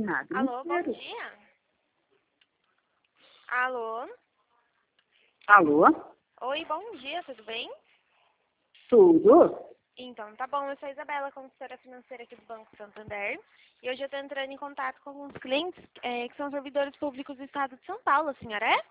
nada. Alô, bom dia. Alô? Alô? Oi, bom dia, tudo bem? Tudo? Então, tá bom, eu sou a Isabela, consultora financeira aqui do Banco Santander. E hoje eu tô entrando em contato com alguns clientes que são servidores públicos do estado de São Paulo, a senhora é?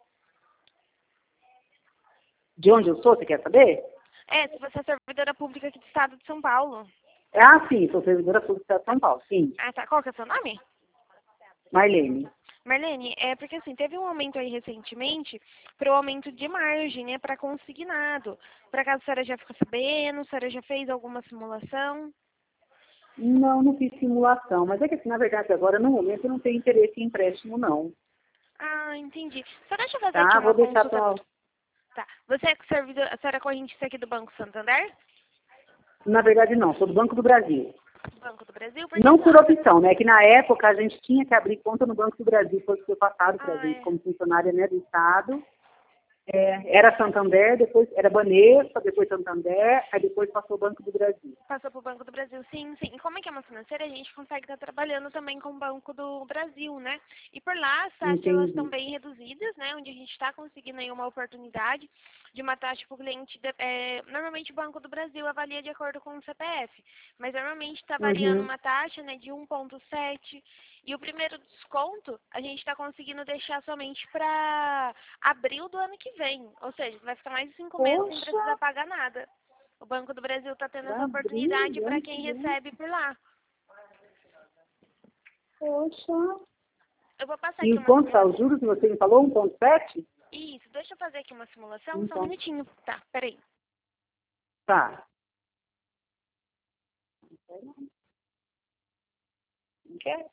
De onde eu sou, você quer saber? É, se você é servidora pública aqui do estado de São Paulo. Ah, sim, sou servidora pública de São Paulo, sim. Ah, tá. Qual que é o seu nome? Marlene. Marlene, é porque assim, teve um aumento aí recentemente para o aumento de margem, né, para consignado. Por acaso a senhora já ficou sabendo? A senhora já fez alguma simulação? Não fiz simulação, mas é que assim, na verdade, agora, no momento, eu não tenho interesse em empréstimo, não. Ah, entendi. Só deixa eu fazer aqui Tá? Vou uma deixar consulta. pra... Tá. Você é servidor, a senhora é correntista aqui do Banco Santander? Na verdade, não, sou do Banco do Brasil. Do Banco do Brasil? Por que Não por não? opção, né? Que na época a gente tinha que abrir conta no Banco do Brasil, foi o que foi passado pra Ah, gente, é. como funcionária, né, do Estado. Era Santander, depois era Banespa, depois Santander, aí depois passou o Banco do Brasil. Passou para o Banco do Brasil, sim, sim. E como é que é uma financeira, a gente consegue estar trabalhando também com o Banco do Brasil, né? E por lá as taxas elas estão Entendi. bem reduzidas, né? Onde a gente está conseguindo aí uma oportunidade de uma taxa para o cliente. Normalmente o Banco do Brasil avalia de acordo com o CPF, mas normalmente está variando Uhum. uma taxa, né, de 1,7. E o primeiro desconto a gente está conseguindo deixar somente para abril do ano que vem. Ou seja, vai ficar mais de 5 meses sem Poxa, precisar pagar nada. O Banco do Brasil está tendo essa abril oportunidade do para ano que quem vem. recebe por lá. Poxa. Eu vou passar aqui E uma quanto está os simulação. juros que você me falou? 1,7? Isso, deixa eu fazer aqui uma simulação, só um Então, minutinho. Tá, peraí. tá. Não quer?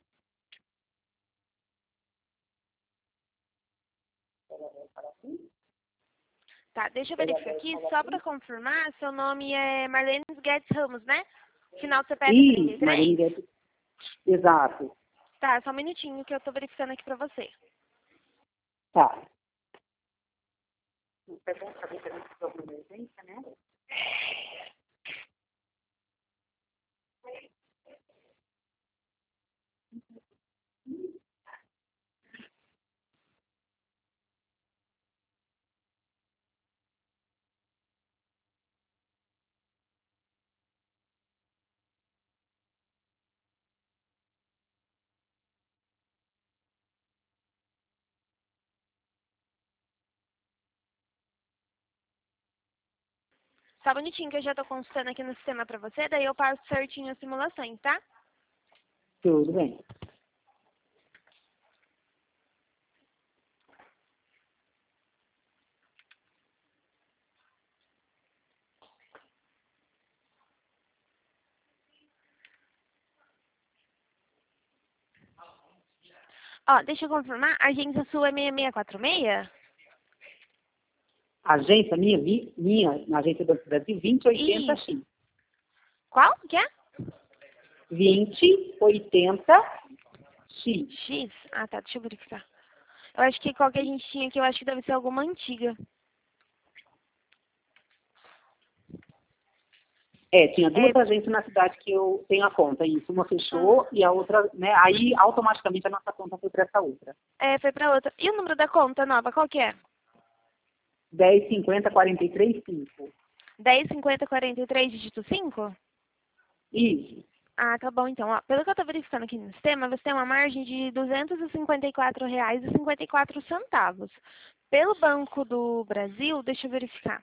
Tá, deixa eu verificar aqui, só para confirmar, seu nome é Marlene Guedes Ramos, né? Final do CPF Ih, 33? Marine Guedes. Exato. Tá, só um minutinho que eu tô verificando aqui para você. Tá. É bom saber que a gente precisa de uma emergência, né? Só um minutinho que eu já tô consultando aqui no sistema para você, daí eu passo certinho as simulações, tá? Tudo bem. Ó, deixa eu confirmar, a agência sua é 6646? Agência minha, na agência do Banco do Brasil, 2080X. Isso. Qual que é? 2080X. X? Ah, tá, deixa eu verificar. Eu acho que qual que a gente tinha aqui, eu acho que deve ser alguma antiga. Tinha É, duas agências na cidade que eu tenho a conta. Isso, uma ah, fechou e a outra, né? Aí automaticamente a nossa conta foi para essa outra. foi pra outra. E o número da conta nova, qual que é? 1050-43-5. 105043 dígito 5? Isso. Ah, tá bom então. Ó, pelo que eu tô verificando aqui no sistema, você tem uma margem de R$ 254,54. Pelo Banco do Brasil, deixa eu verificar.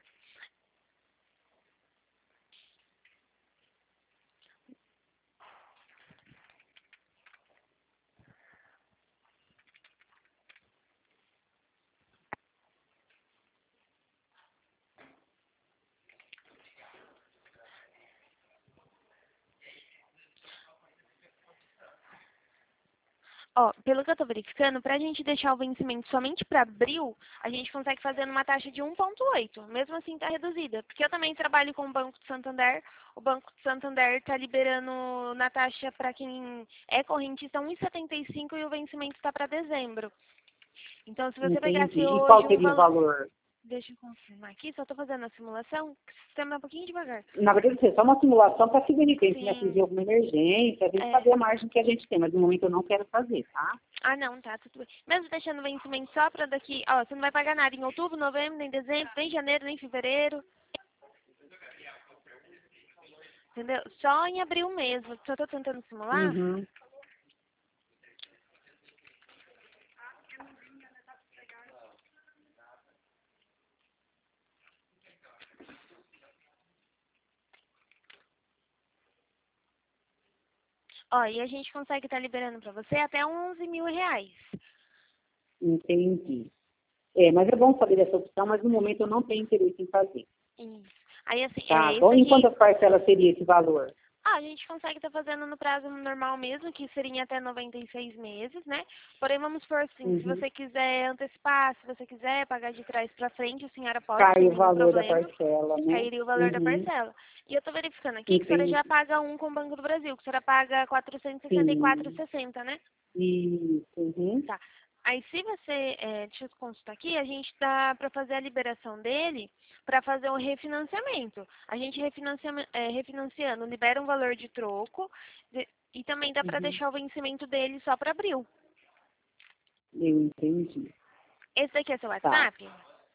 Ó, pelo que eu tô verificando, pra gente deixar o vencimento somente para abril, a gente consegue fazer numa taxa de 1,8. Mesmo assim tá reduzida. Porque eu também trabalho com o Banco de Santander. O Banco de Santander tá liberando na taxa para quem é correntista 1,75 e o vencimento está para dezembro. Então, se você pegasse Entendi. E hoje qual um seria o valor valor? Deixa eu confirmar aqui, só tô fazendo a simulação, o sistema é um pouquinho devagar. Na verdade, é só uma simulação para se verificar se Sim. atingir alguma emergência, a gente saber a margem que a gente tem, mas no momento eu não quero fazer, tá? Ah, não, tá, tudo bem. Mesmo deixando o vencimento só pra daqui, ó, você não vai pagar nada em outubro, novembro, nem dezembro, nem janeiro, nem fevereiro. Entendeu? Só em abril mesmo. Só tô tentando simular. Uhum. Ó, e a gente consegue estar liberando pra você até R$ 11.000. Entendi. É, mas é bom saber dessa opção, mas no momento eu não tenho interesse em fazer. Isso. Aí, assim, Tá isso bom? Em aqui... quantas parcelas seria esse valor? Ah, a gente consegue estar fazendo no prazo normal mesmo, que seria até 96 meses, né? Porém, vamos por assim, se Uhum. você quiser antecipar, se você quiser pagar de trás pra frente, a senhora pode, Cai sem o nenhum valor da problema. parcela, né? Cairia o valor da Uhum. parcela. E eu tô verificando aqui que a senhora Entendi. já paga um com o Banco do Brasil, que a senhora paga R$ Sim. 464,60, né? Isso. Uhum. Tá. Aí, se você, deixa eu consultar aqui, a gente dá para fazer a liberação dele para fazer um refinanciamento. A gente refinanciando, libera um valor de troco e também dá para Uhum. deixar o vencimento dele só para abril. Eu entendi. Esse daqui é seu Tá. WhatsApp?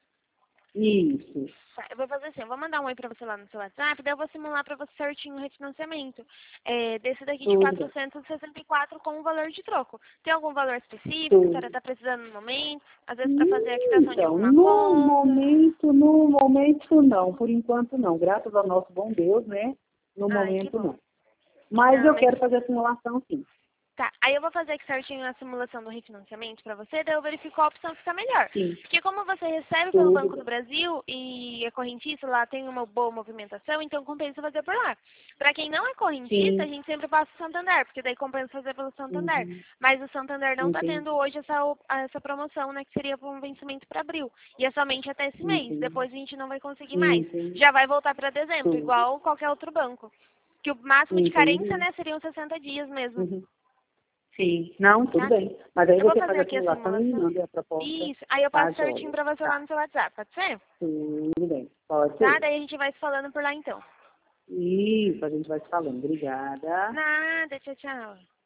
Isso. Tá, eu vou fazer assim, eu vou mandar um oi pra você lá no seu WhatsApp, daí eu vou simular pra você certinho o refinanciamento. Desse daqui de Tudo bem. 464 com o valor de troco. Tem algum valor específico que a senhora Tudo. tá precisando no momento? Às vezes pra fazer a quitação de Então, alguma conta? no momento não, por enquanto não. Graças ao nosso bom Deus, né? No Ai, que momento bom. não. Mas Não, eu mas quero fazer a simulação sim. tá, aí eu vou fazer aqui certinho a simulação do refinanciamento para você, daí eu verifico a opção que fica melhor. Sim, Porque como você recebe pelo tudo Banco do bem. Brasil e é correntista, lá tem uma boa movimentação, então compensa fazer por lá. Para quem não é correntista, a Sim. gente sempre passa o Santander, porque daí compensa fazer pelo Santander. Uhum. Mas o Santander não está Entendi, tendo hoje essa promoção, né, que seria por um vencimento para abril. E é somente até esse mês, entendi, depois a gente não vai conseguir mais. entendi, Já vai voltar para dezembro, tudo. igual qualquer outro banco. Que o máximo de carência, Entendi. né, seriam 60 dias mesmo. Uhum. Sim, não, tudo Tá? bem. Mas aí Eu vou você fazer faz a aqui a simulação e me simulação. manda a proposta. Isso. Aí eu Tá, passo certinho joia. pra você lá Tá, no seu WhatsApp, pode ser? tudo bem. Pode Tá? ser. Daí a gente vai se falando por lá então. Isso, a gente vai se falando. Obrigada. Nada, tchau, tchau.